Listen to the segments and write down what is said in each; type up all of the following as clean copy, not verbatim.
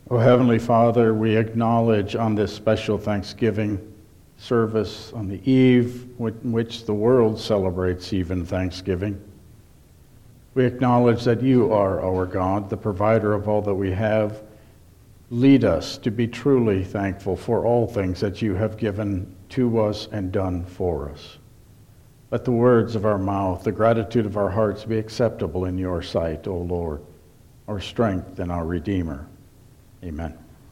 O Heavenly Father, we acknowledge on this special Thanksgiving service on the eve in which the world celebrates even Thanksgiving. We acknowledge that you are our God, the provider of all that we have. Lead us to be truly thankful for all things that you have given to us and done for us. Let the words of our mouth, the gratitude of our hearts be acceptable in your sight, O Lord, our strength and our Redeemer. Amen.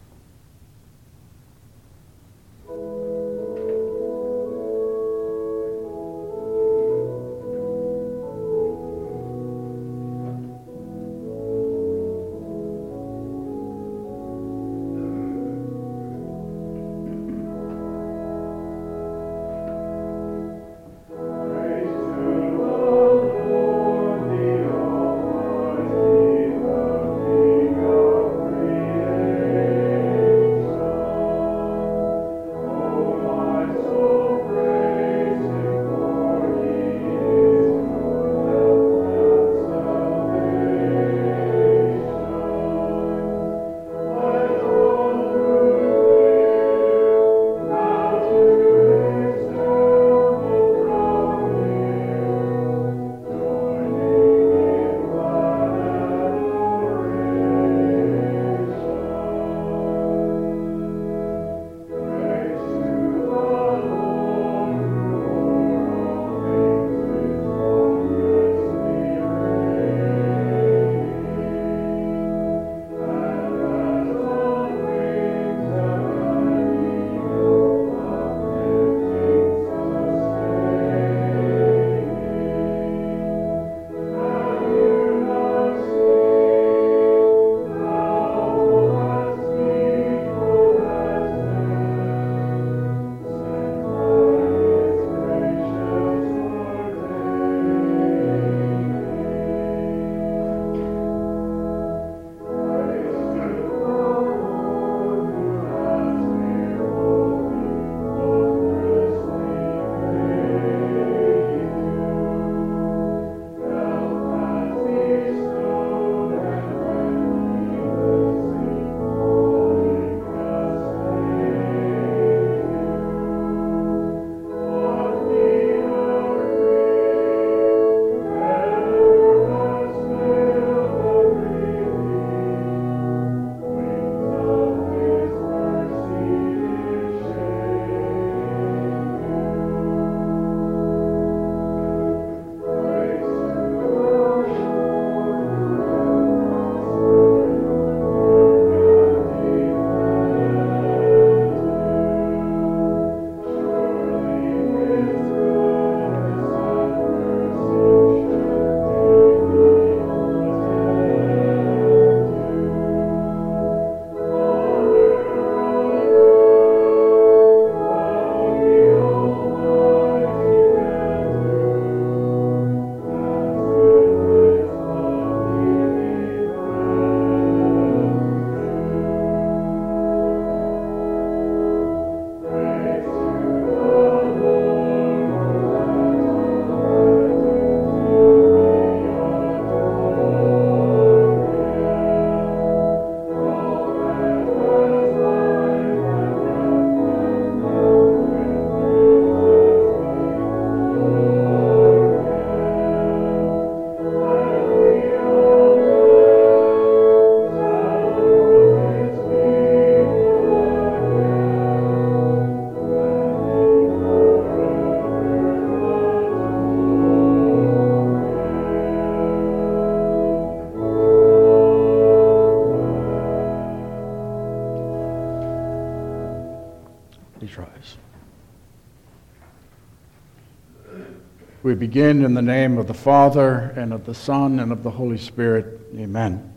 We begin in the name of the Father, and of the Son, and of the Holy Spirit. Amen.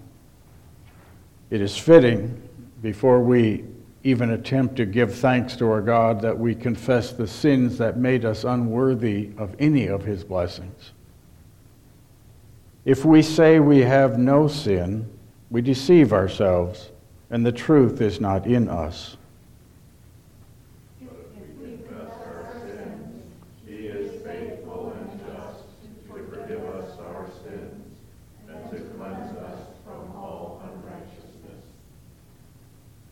It is fitting, before we even attempt to give thanks to our God, that we confess the sins that made us unworthy of any of his blessings. If we say we have no sin, we deceive ourselves, and the truth is not in us.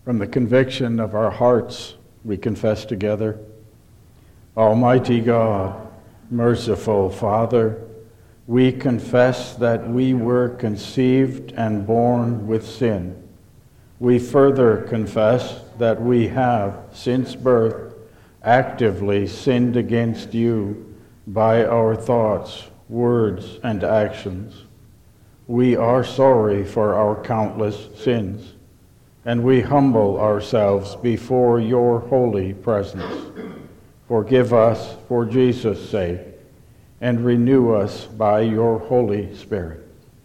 From the conviction of our hearts, we confess together. Almighty God, merciful Father, we confess that we were conceived and born with sin. We further confess that we have, since birth, actively sinned against you by our thoughts, words, and actions. We are sorry for our countless sins, and we humble ourselves before your holy presence. Forgive us for Jesus' sake, and renew us by your Holy Spirit.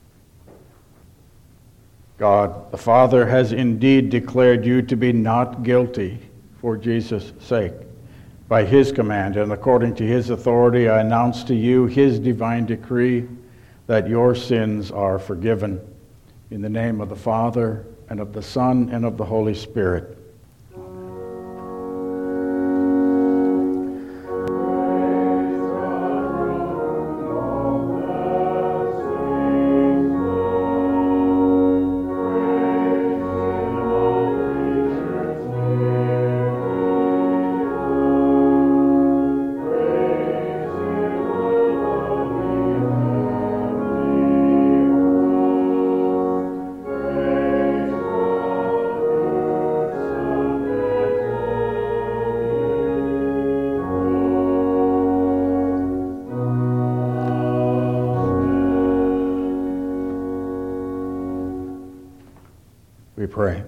God, the Father, has indeed declared you to be not guilty for Jesus' sake. By his command and according to his authority, I announce to you his divine decree that your sins are forgiven. In the name of the Father, and of the Son, and of the Holy Spirit. We pray.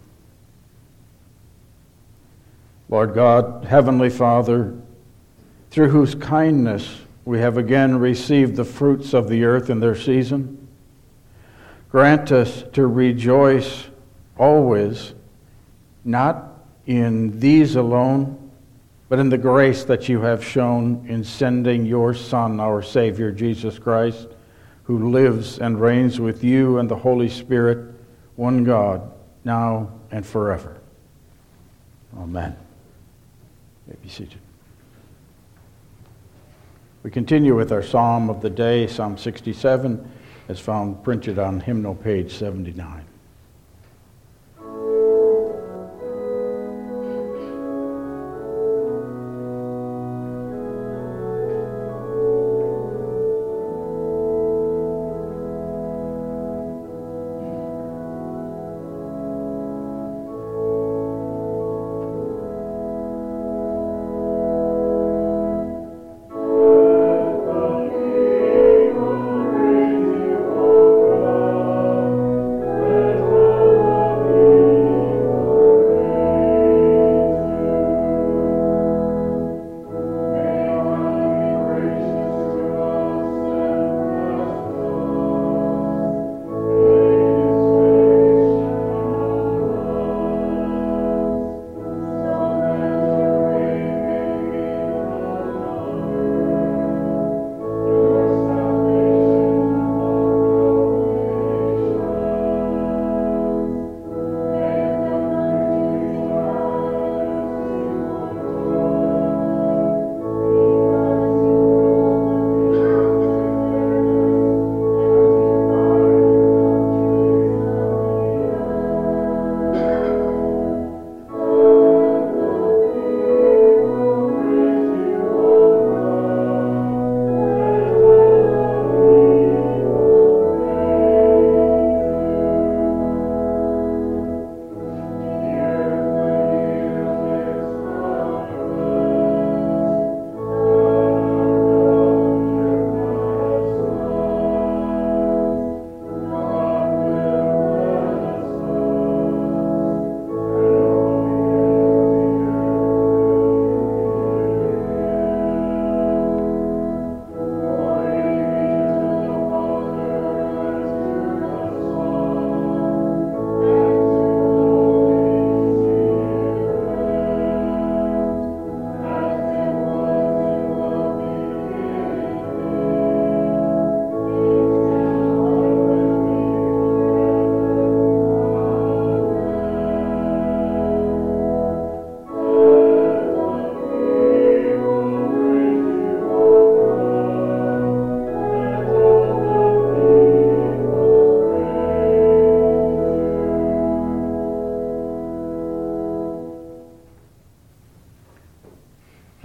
Lord God, Heavenly Father, through whose kindness we have again received the fruits of the earth in their season, grant us to rejoice always, not in these alone, but in the grace that you have shown in sending your Son, our Savior, Jesus Christ, who lives and reigns with you and the Holy Spirit, one God, now and forever. Amen. You may be seated. We continue with our psalm of the day, Psalm 67, as found printed on hymnal page 79. Thank you.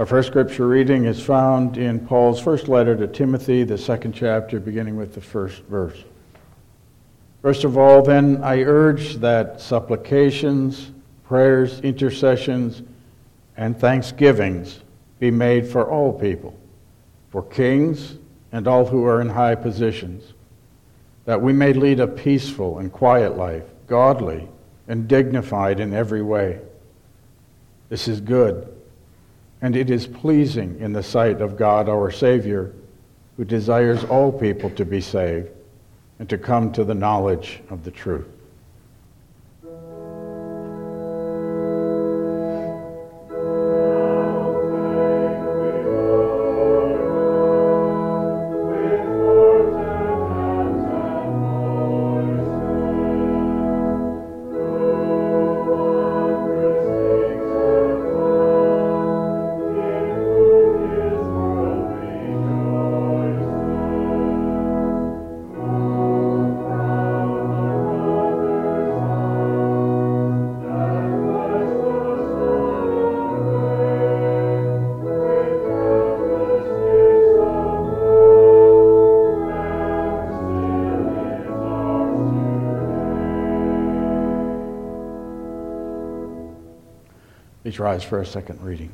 Our first scripture reading is found in Paul's first letter to Timothy, the second chapter, beginning with the first verse. First of all, then, I urge that supplications, prayers, intercessions, and thanksgivings be made for all people, for kings and all who are in high positions, that we may lead a peaceful and quiet life, godly and dignified in every way. This is good, and it is pleasing in the sight of God our Savior, who desires all people to be saved and to come to the knowledge of the truth. Please rise for a second reading.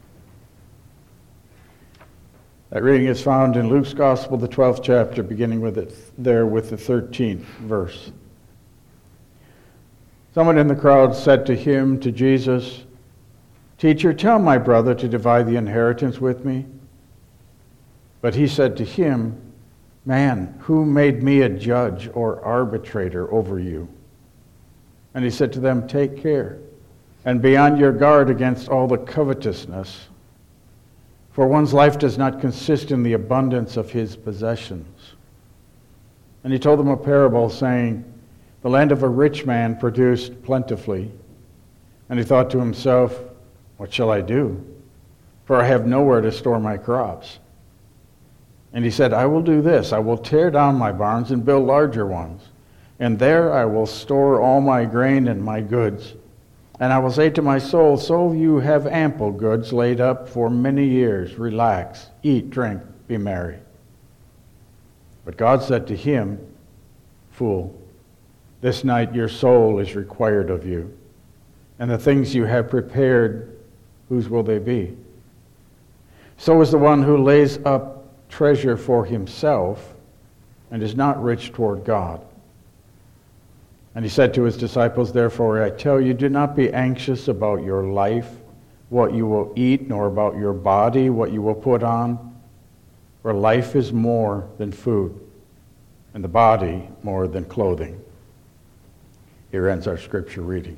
That reading is found in Luke's Gospel, the 12th chapter, beginning with the 13th verse. Someone in the crowd said to him, to Jesus, "Teacher, tell my brother to divide the inheritance with me." But he said to him, "Man, who made me a judge or arbitrator over you?" And he said to them, "Take care and be on your guard against all the covetousness, for one's life does not consist in the abundance of his possessions." And he told them a parable, saying, "The land of a rich man produced plentifully. And he thought to himself, 'What shall I do? For I have nowhere to store my crops.' And he said, 'I will do this. I will tear down my barns and build larger ones. And there I will store all my grain and my goods. And I will say to my soul, soul, you have ample goods laid up for many years. Relax, eat, drink, be merry.' But God said to him, 'Fool, this night your soul is required of you. And the things you have prepared, whose will they be? So is the one who lays up treasure for himself and is not rich toward God.' And he said to his disciples, 'Therefore I tell you, do not be anxious about your life, what you will eat, nor about your body, what you will put on. For life is more than food, and the body more than clothing.'" Here ends our scripture reading.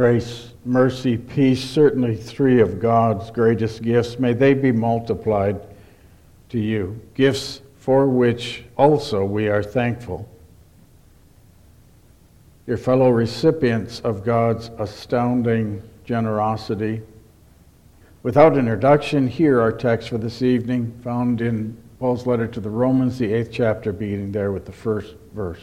grace, mercy, peace, certainly three of God's greatest gifts, may they be multiplied to you, gifts for which also we are thankful. Your fellow recipients of God's astounding generosity. Without introduction, hear our text for this evening, found in Paul's letter to the Romans, the 8th chapter, beginning there with the first verse.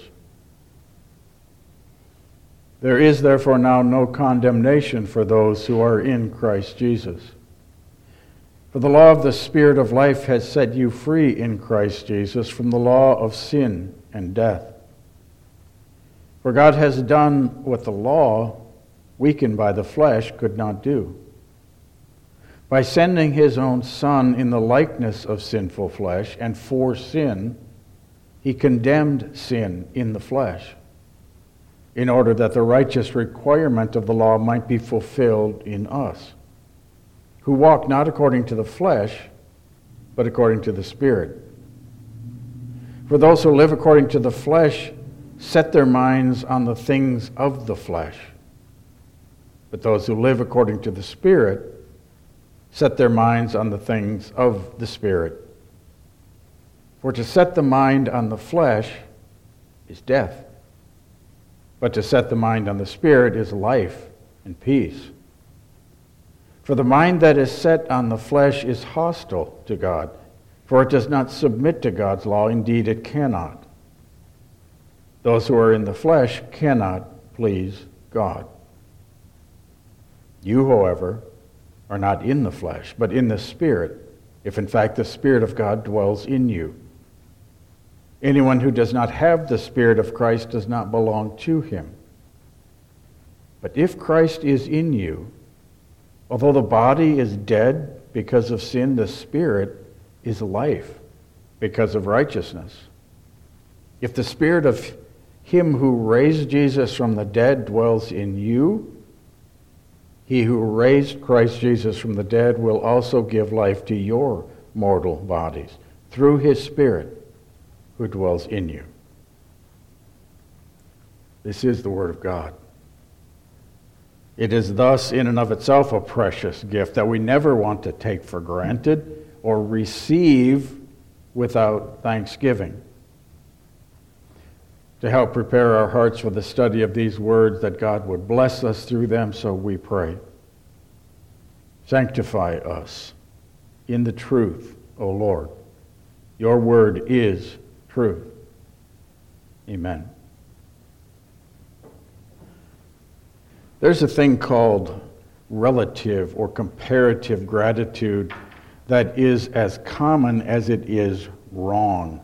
There is therefore now no condemnation for those who are in Christ Jesus. For the law of the Spirit of life has set you free in Christ Jesus from the law of sin and death. For God has done what the law, weakened by the flesh, could not do. By sending his own Son in the likeness of sinful flesh, and for sin, he condemned sin in the flesh, in order that the righteous requirement of the law might be fulfilled in us, who walk not according to the flesh, but according to the Spirit. For those who live according to the flesh set their minds on the things of the flesh, but those who live according to the Spirit set their minds on the things of the Spirit. For to set the mind on the flesh is death, but to set the mind on the Spirit is life and peace. For the mind that is set on the flesh is hostile to God, for it does not submit to God's law. Indeed, it cannot. Those who are in the flesh cannot please God. You, however, are not in the flesh, but in the Spirit, if in fact the Spirit of God dwells in you. Anyone who does not have the Spirit of Christ does not belong to him. But if Christ is in you, although the body is dead because of sin, the Spirit is life because of righteousness. If the Spirit of him who raised Jesus from the dead dwells in you, he who raised Christ Jesus from the dead will also give life to your mortal bodies through his Spirit who dwells in you. This is the Word of God. It is thus in and of itself a precious gift that we never want to take for granted or receive without thanksgiving. To help prepare our hearts for the study of these words, that God would bless us through them, so we pray. Sanctify us in the truth, O Lord. Your word is truth. Amen. There's a thing called relative or comparative gratitude that is as common as it is wrong.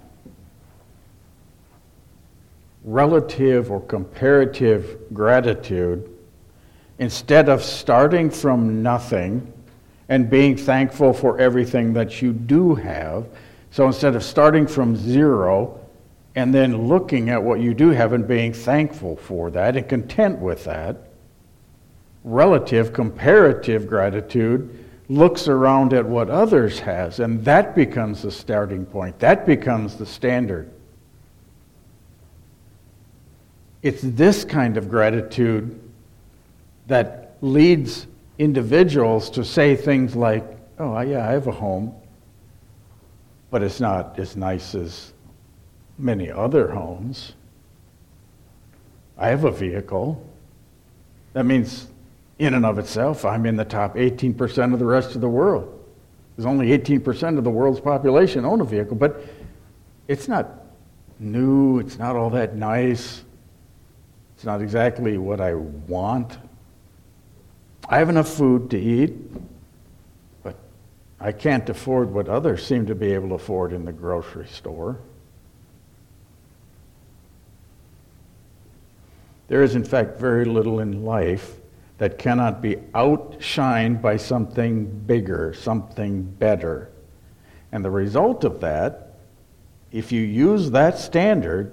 Relative or comparative gratitude, instead of starting from nothing and being thankful for everything that you do have, so instead of starting from zero and then looking at what you do have and being thankful for that and content with that, relative, comparative gratitude looks around at what others has, and that becomes the starting point. That becomes the standard. It's this kind of gratitude that leads individuals to say things like, oh, yeah, I have a home, but it's not as nice as many other homes. I have a vehicle. That means, in and of itself, I'm in the top 18% of the rest of the world. There's only 18% of the world's population own a vehicle, but it's not new, it's not all that nice. It's not exactly what I want. I have enough food to eat, but I can't afford what others seem to be able to afford in the grocery store. There is, in fact, very little in life that cannot be outshined by something bigger, something better. And the result of that, if you use that standard,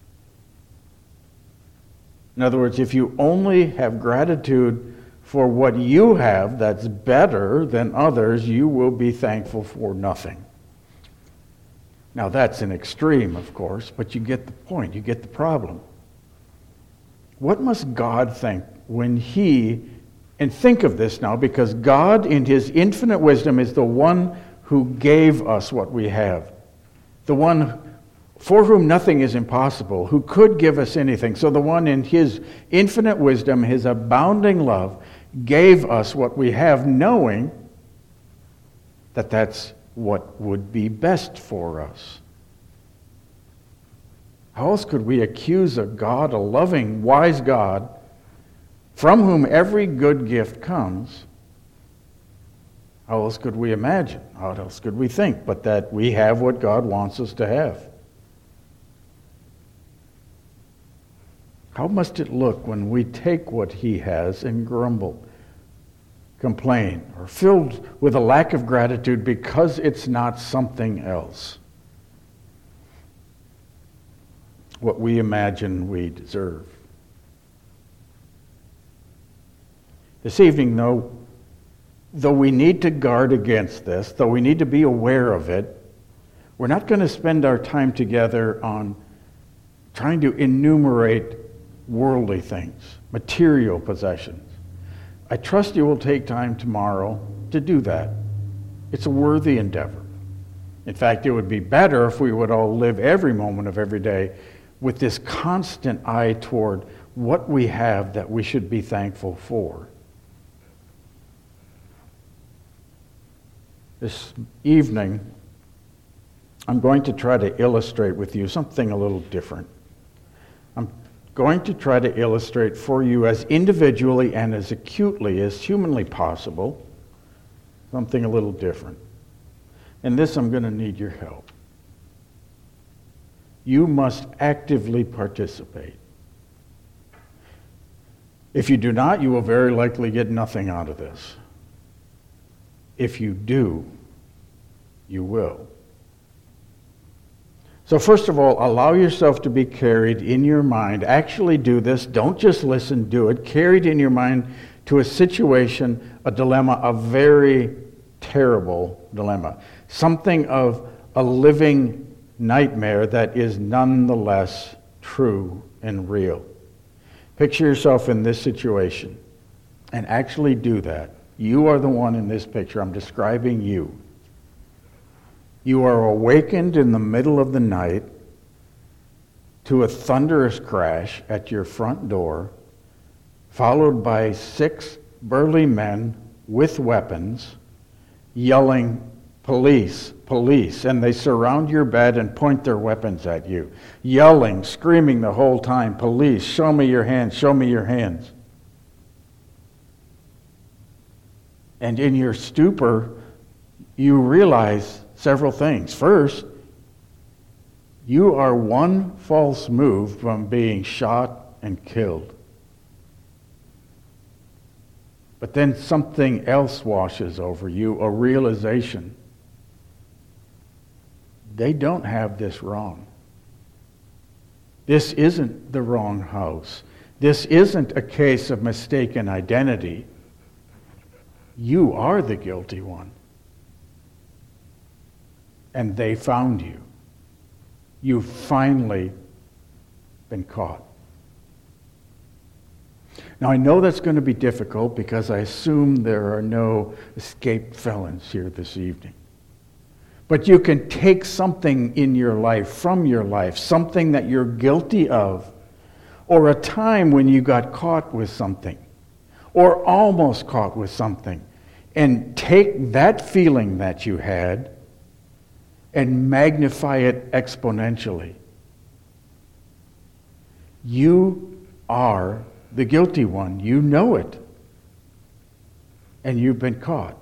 in other words, if you only have gratitude for what you have that's better than others, you will be thankful for nothing. Now that's an extreme, of course, but you get the point, you get the problem. What must God think when He, and think of this now, because God in His infinite wisdom is the one who gave us what we have, the one for whom nothing is impossible, who could give us anything. So the one in His infinite wisdom, His abounding love, gave us what we have, knowing that that's what would be best for us. How else could we accuse a God, a loving, wise God, from whom every good gift comes? How else could we imagine? How else could we think but that we have what God wants us to have? How must it look when we take what He has and grumble, complain, or filled with a lack of gratitude because it's not something else, what we imagine we deserve? This evening, though we need to guard against this, though we need to be aware of it, we're not going to spend our time together on trying to enumerate worldly things, material possessions. I trust you will take time tomorrow to do that. It's a worthy endeavor. In fact, it would be better if we would all live every moment of every day with this constant eye toward what we have that we should be thankful for. This evening, I'm going to try to illustrate with you something a little different. I'm going to try to illustrate for you as individually and as acutely as humanly possible something a little different. In this, I'm going to need your help. You must actively participate. If you do not, you will very likely get nothing out of this. If you do, you will. So first of all, allow yourself to be carried in your mind. Actually do this. Don't just listen, do it. Carried in your mind to a situation, a dilemma, a very terrible dilemma. Something of a living nightmare that is nonetheless true and real. Picture yourself in this situation and actually do that. You are the one in this picture. I'm describing you. You are awakened in the middle of the night to a thunderous crash at your front door, followed by 6 burly men with weapons yelling, "Police, police," and they surround your bed and point their weapons at you, yelling, screaming the whole time, "Police, show me your hands, show me your hands." And in your stupor, you realize several things. First, you are one false move from being shot and killed. But then something else washes over you, a realization. They don't have this wrong. This isn't the wrong house. This isn't a case of mistaken identity. You are the guilty one. And they found you. You've finally been caught. Now, I know that's going to be difficult because I assume there are no escaped felons here this evening. But you can take something in your life, from your life, something that you're guilty of, or a time when you got caught with something, or almost caught with something, and take that feeling that you had and magnify it exponentially. You are the guilty one. You know it. And you've been caught.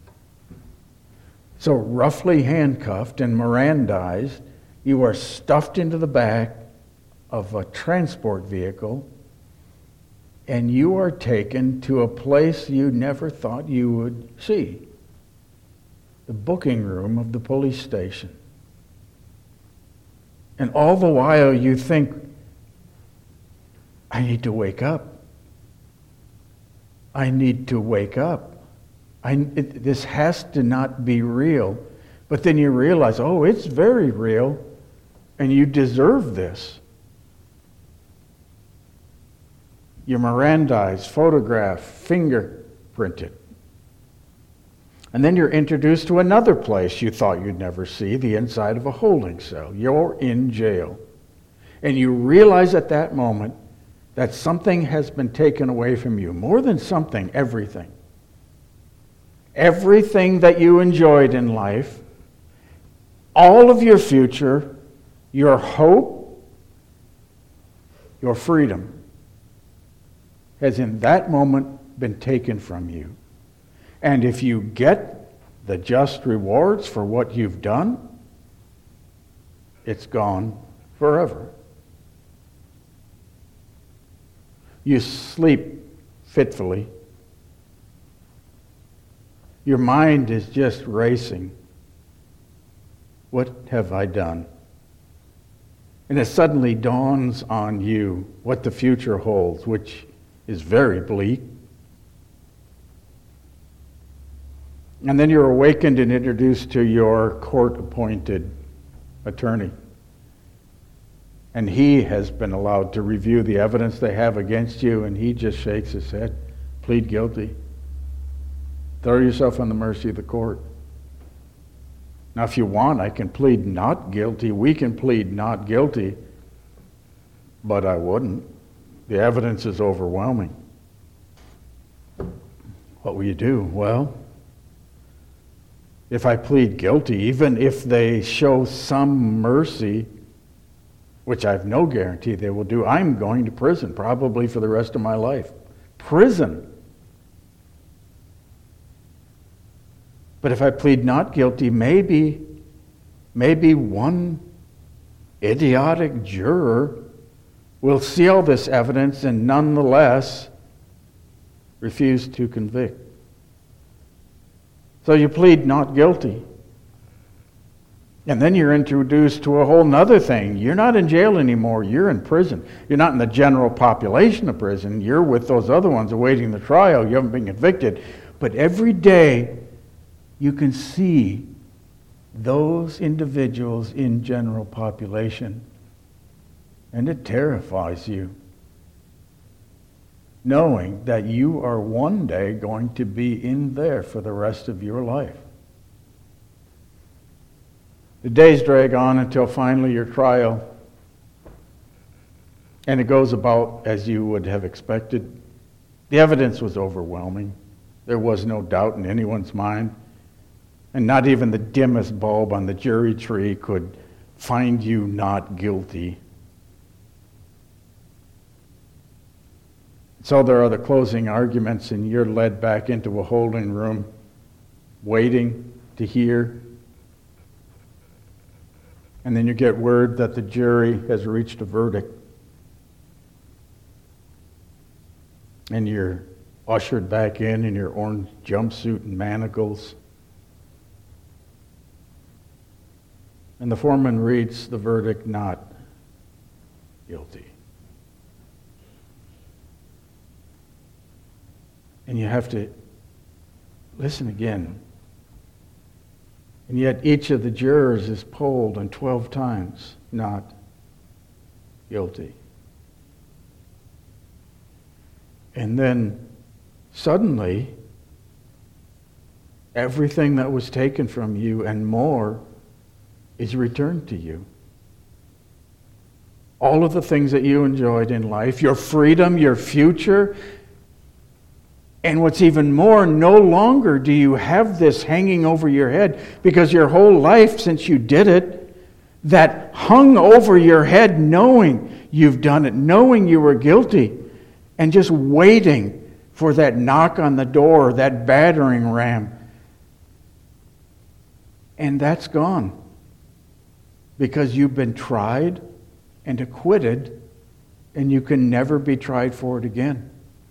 So roughly handcuffed and Mirandized, you are stuffed into the back of a transport vehicle, and you are taken to a place you never thought you would see. The booking room of the police station. And all the while you think, I need to wake up. I need to wake up. This has to not be real. But then you realize, oh, it's very real, and you deserve this. you're Mirandized, photographed, fingerprinted. And then you're introduced to another place you thought you'd never see, the inside of a holding cell. You're in jail. And you realize at that moment that something has been taken away from you. More than something, everything. Everything that you enjoyed in life, all of your future, your hope, your freedom, has in that moment been taken from you. And if you get the just rewards for what you've done, it's gone forever. You sleep fitfully. Your mind is just racing. What have I done? And it suddenly dawns on you what the future holds, which is very bleak. And then you're awakened and introduced to your court-appointed attorney. And he has been allowed to review the evidence they have against you, and he just shakes his head. Plead guilty. Throw yourself on the mercy of the court. Now, if you want, I can plead not guilty. We can plead not guilty, but I wouldn't. The evidence is overwhelming. What will you do? Well, if I plead guilty, even if they show some mercy, which I have no guarantee they will do, I'm going to prison, probably for the rest of my life. Prison. But if I plead not guilty, maybe one idiotic juror will see all this evidence and nonetheless refuse to convict. So you plead not guilty. And then you're introduced to a whole nother thing. You're not in jail anymore. You're in prison. You're not in the general population of prison. You're with those other ones awaiting the trial. You haven't been convicted. But every day you can see those individuals in general population. And it terrifies you, knowing that you are one day going to be in there for the rest of your life. The days drag on until finally your trial, and it goes about as you would have expected. The evidence was overwhelming. There was no doubt in anyone's mind, and not even the dimmest bulb on the jury tree could find you not guilty. So there are the closing arguments, and you're led back into a holding room, waiting to hear. And then you get word that the jury has reached a verdict. And you're ushered back in your orange jumpsuit and manacles. And the foreman reads the verdict, not guilty. And you have to listen again. And yet each of the jurors is polled, and 12 times not guilty. And then suddenly, everything that was taken from you and more is returned to you. All of the things that you enjoyed in life, your freedom, your future. And what's even more, no longer do you have this hanging over your head, because your whole life since you did it, that hung over your head knowing you've done it, knowing you were guilty, and just waiting for that knock on the door, that battering ram. And that's gone, because you've been tried and acquitted, and you can never be tried for it again.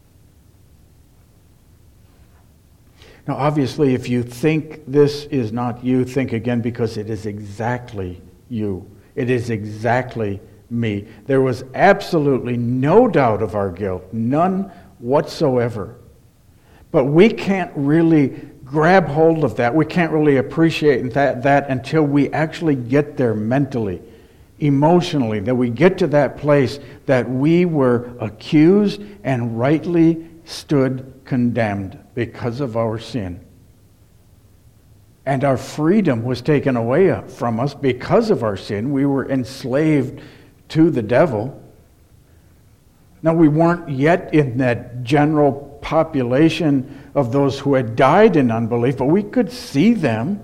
Now, obviously, if you think this is not you, think again, because it is exactly you. It is exactly me. There was absolutely no doubt of our guilt, none whatsoever. But we can't really grab hold of that. We can't really appreciate that until we actually get there mentally. emotionally, that we get to that place that we were accused and rightly stood condemned because of our sin. And our freedom was taken away from us because of our sin. We were enslaved to the devil. Now, we weren't yet in that general population of those who had died in unbelief, but we could see them.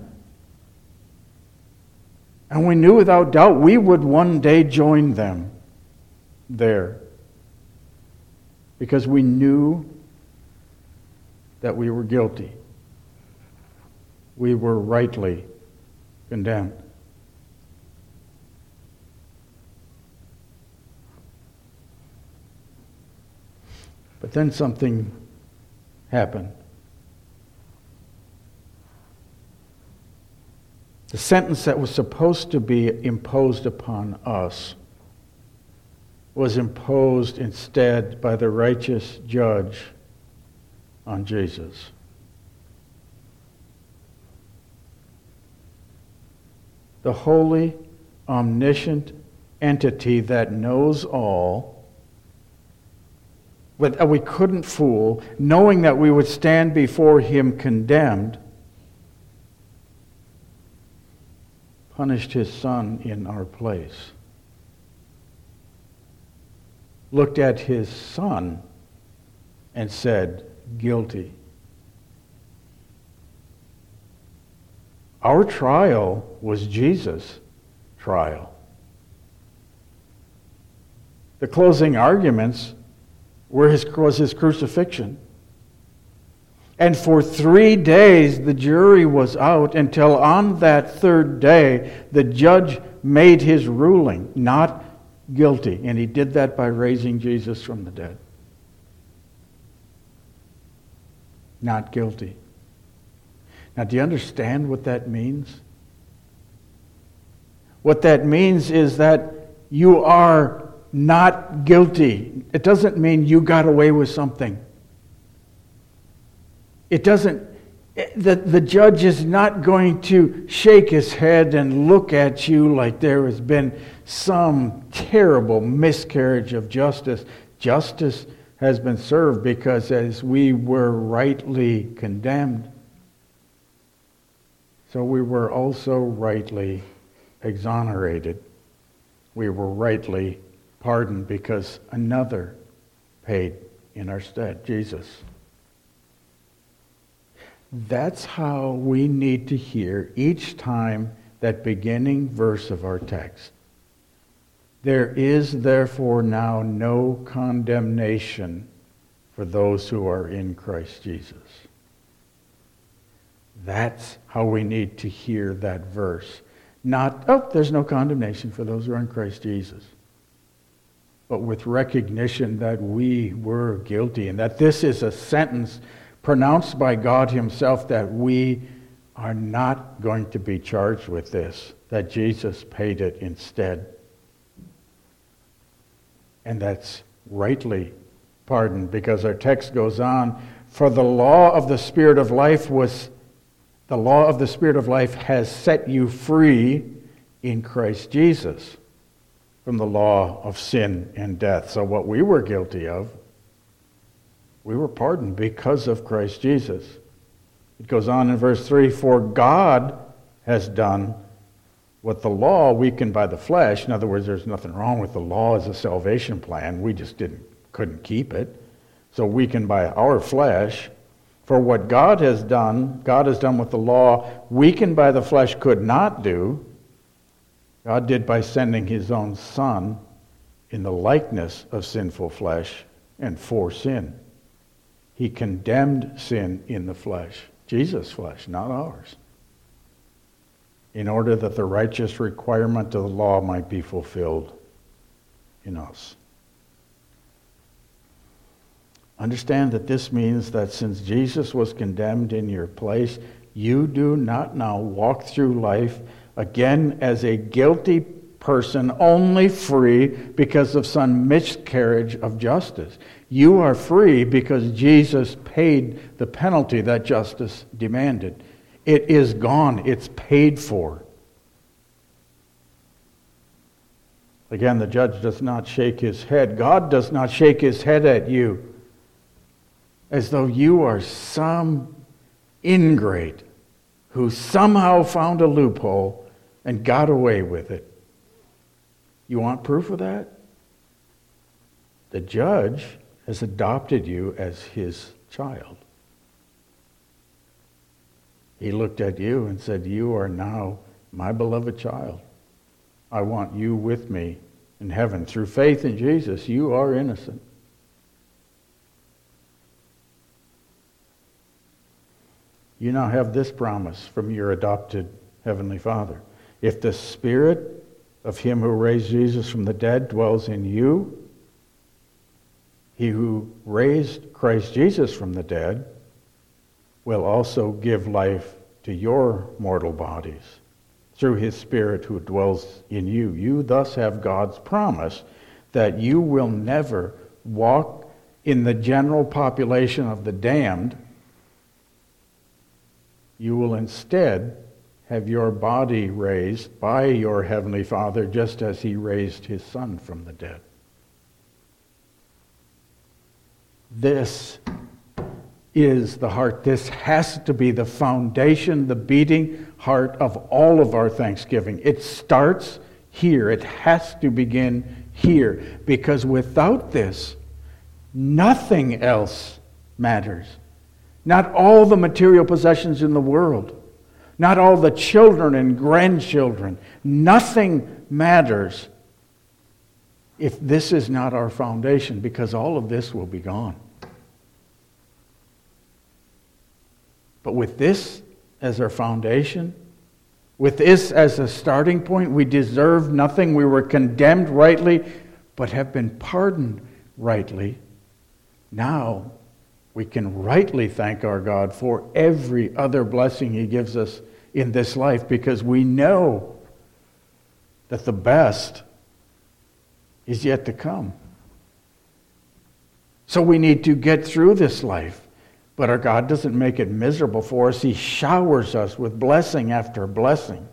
And we knew without doubt we would one day join them there. Because we knew that we were guilty. We were rightly condemned. But then something happened. The sentence that was supposed to be imposed upon us was imposed instead by the righteous judge on Jesus. The holy, omniscient entity that knows all, that we couldn't fool, knowing that we would stand before him condemned, punished his Son in our place. Looked at his Son and said, guilty. Our trial was Jesus' trial. The closing arguments was his crucifixion. And for 3 days the jury was out until on that third day the judge made his ruling, not guilty. And he did that by raising Jesus from the dead. Not guilty. Now, do you understand what that means? What that means is that you are not guilty. It doesn't mean you got away with something. It doesn't, the judge is not going to shake his head and look at you like there has been some terrible miscarriage of justice. Justice has been served because as we were rightly condemned, so we were also rightly exonerated. We were rightly pardoned because another paid in our stead, Jesus. That's how we need to hear each time that beginning verse of our text. There is therefore now no condemnation for those who are in Christ Jesus. That's how we need to hear that verse. Not, oh, there's no condemnation for those who are in Christ Jesus. But with recognition that we were guilty and that this is a sentence pronounced by God himself that we are not going to be charged with this, that Jesus paid it instead. And that's rightly pardoned because our text goes on, for the law of the Spirit of life has set you free in Christ Jesus from the law of sin and death. So what we were guilty of, we were pardoned because of Christ Jesus. It goes on in verse 3, for God has done what the law weakened by the flesh. In other words, there's nothing wrong with the law as a salvation plan. We just couldn't keep it. So weakened by our flesh. For what God has done what the law weakened by the flesh could not do. God did by sending his own Son in the likeness of sinful flesh and for sin. He condemned sin in the flesh, Jesus' flesh, not ours, in order that the righteous requirement of the law might be fulfilled in us. Understand that this means that since Jesus was condemned in your place, you do not now walk through life again as a guilty person, only free because of some miscarriage of justice. You are free because Jesus paid the penalty that justice demanded. It is gone. It's paid for. Again, the judge does not shake his head. God does not shake his head at you as though you are some ingrate who somehow found a loophole and got away with it. You want proof of that? The judge has adopted you as his child. He looked at you and said, "You are now my beloved child. I want you with me in heaven. Through faith in Jesus, you are innocent." You now have this promise from your adopted Heavenly Father. If the Spirit of Him who raised Jesus from the dead dwells in you, He who raised Christ Jesus from the dead will also give life to your mortal bodies through His Spirit who dwells in you. You thus have God's promise that you will never walk in the general population of the damned. You will instead have your body raised by your Heavenly Father just as He raised His Son from the dead. This is the heart. This has to be the foundation, the beating heart of all of our thanksgiving. It starts here. It has to begin here. Because without this, nothing else matters. Not all the material possessions in the world. Not all the children and grandchildren. Nothing matters if this is not our foundation, because all of this will be gone. But with this as our foundation, with this as a starting point, we deserve nothing. We were condemned rightly, but have been pardoned rightly. Now we can rightly thank our God for every other blessing He gives us in this life, because we know that the best is yet to come. So we need to get through this life. But our God doesn't make it miserable for us. He showers us with blessing after blessing.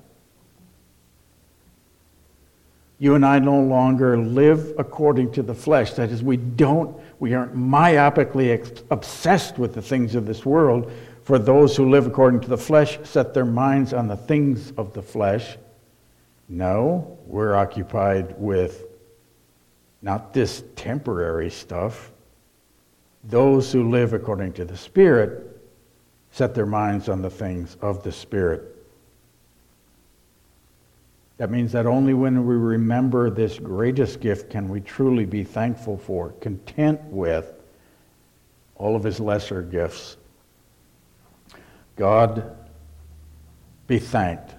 You and I no longer live according to the flesh. That is, we aren't myopically obsessed with the things of this world. For those who live according to the flesh set their minds on the things of the flesh. No, we're occupied with not this temporary stuff. Those who live according to the Spirit set their minds on the things of the Spirit. That means that only when we remember this greatest gift can we truly be thankful for, content with all of His lesser gifts. God be thanked.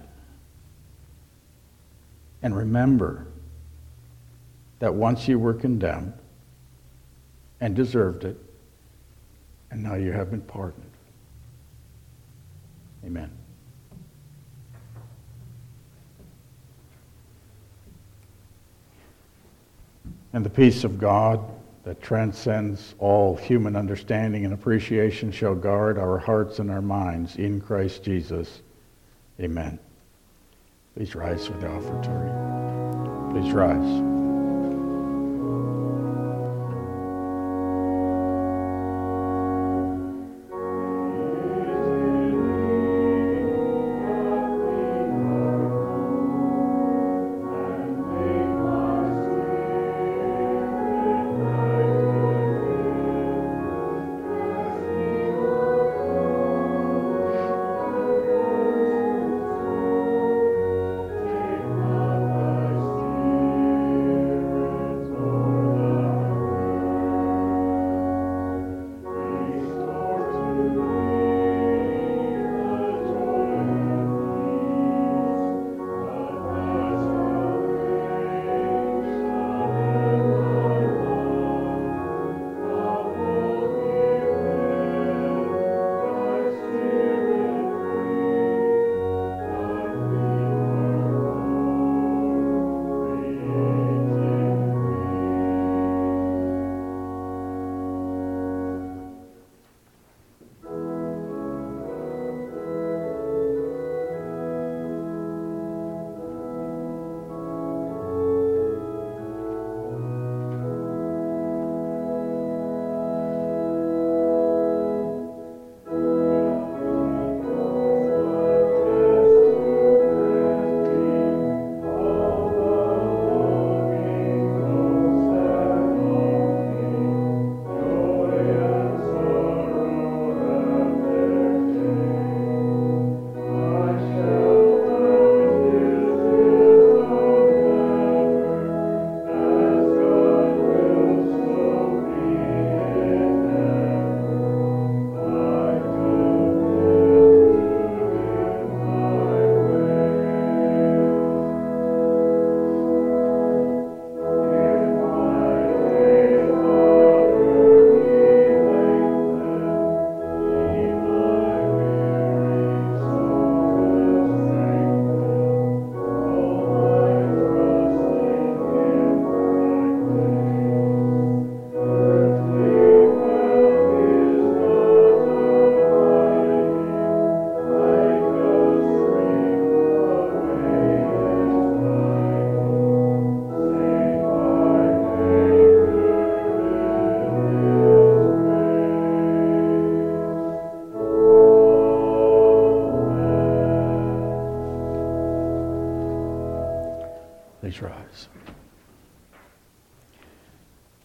And remember that once you were condemned and deserved it, and now you have been pardoned. Amen. And the peace of God that transcends all human understanding and appreciation shall guard our hearts and our minds in Christ Jesus. Amen. Please rise for the offertory. Please rise.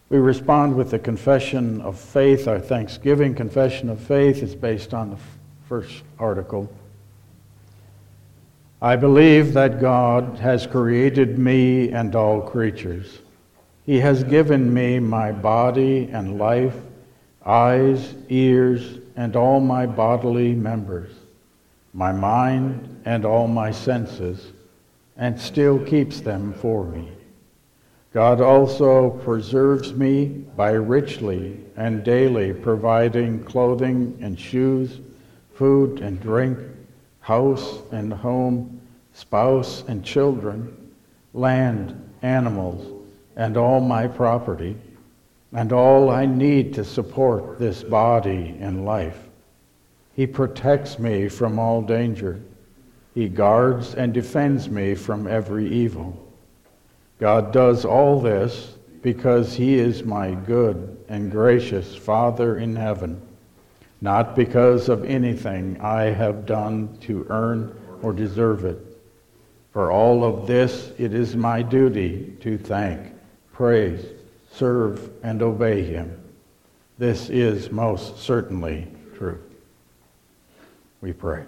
We respond with the confession of faith. Our Thanksgiving confession of faith is based on the first article. I believe that God has created me and all creatures. He has given me my body and life, eyes, ears, and all my bodily members, my mind and all my senses, and still keeps them for me. God also preserves me by richly and daily providing clothing and shoes, food and drink, house and home, spouse and children, land, animals, and all my property, and all I need to support this body and life. He protects me from all danger. He guards and defends me from every evil. God does all this because He is my good and gracious Father in heaven, not because of anything I have done to earn or deserve it. For all of this, it is my duty to thank, praise, serve, and obey Him. This is most certainly true. We pray.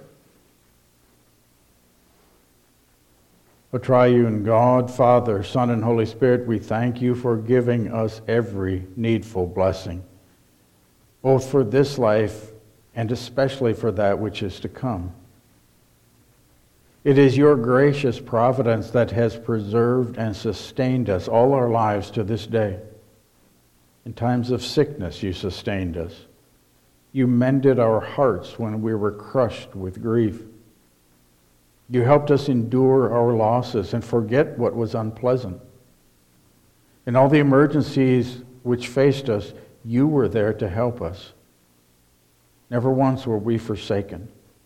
O triune God, Father, Son, and Holy Spirit, we thank You for giving us every needful blessing, both for this life and especially for that which is to come. It is Your gracious providence that has preserved and sustained us all our lives to this day. In times of sickness, You sustained us. You mended our hearts when we were crushed with grief. You helped us endure our losses and forget what was unpleasant. In all the emergencies which faced us, You were there to help us. Never once were we forsaken.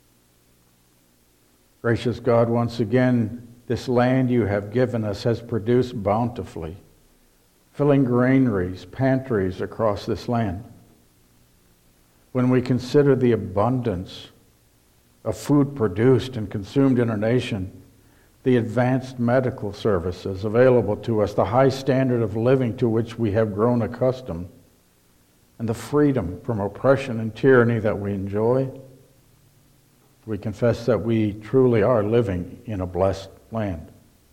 Gracious God, once again, this land You have given us has produced bountifully, filling granaries, pantries across this land. When we consider the abundance of food produced and consumed in our nation, the advanced medical services available to us, the high standard of living to which we have grown accustomed, and the freedom from oppression and tyranny that we enjoy, we confess that we truly are living in a blessed land.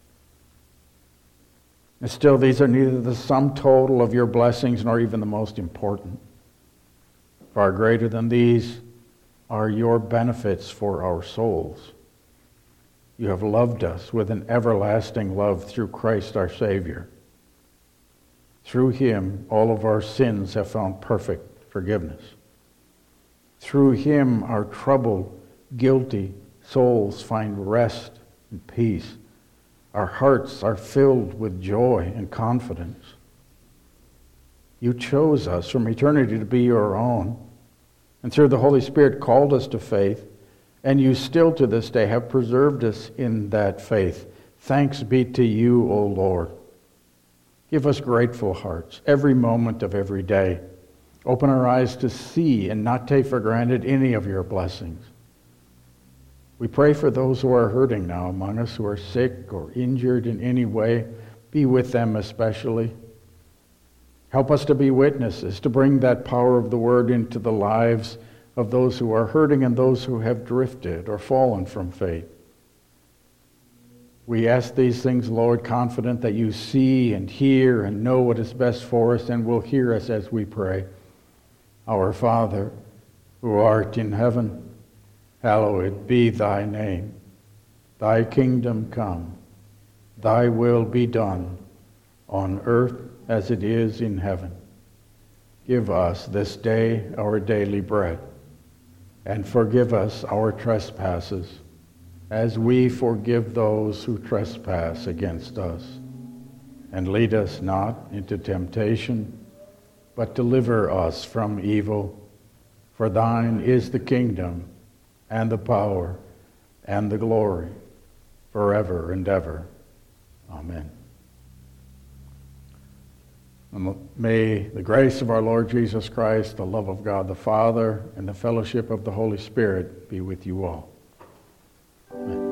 And still, these are neither the sum total of Your blessings nor even the most important. Far greater than these are Your benefits for our souls. You have loved us with an everlasting love through Christ our Savior. Through Him, all of our sins have found perfect forgiveness. Through Him, our troubled, guilty souls find rest and peace. Our hearts are filled with joy and confidence. You chose us from eternity to be Your own, and through the Holy Spirit called us to faith, and You still to this day have preserved us in that faith. Thanks be to You, O Lord. Give us grateful hearts every moment of every day. Open our eyes to see and not take for granted any of Your blessings. We pray for those who are hurting now among us, who are sick or injured in any way. Be with them especially. Help us to be witnesses, to bring that power of the Word into the lives of those who are hurting and those who have drifted or fallen from faith. We ask these things, Lord, confident that You see and hear and know what is best for us and will hear us as we pray. Our Father, who art in heaven, hallowed be Thy name. Thy kingdom come. Thy will be done on earth as it is in heaven. Give us this day our daily bread, and forgive us our trespasses, as we forgive those who trespass against us. And lead us not into temptation, but deliver us from evil. For Thine is the kingdom, and the power, and the glory, forever and ever. Amen. May the grace of our Lord Jesus Christ, the love of God the Father, and the fellowship of the Holy Spirit be with you all. Amen.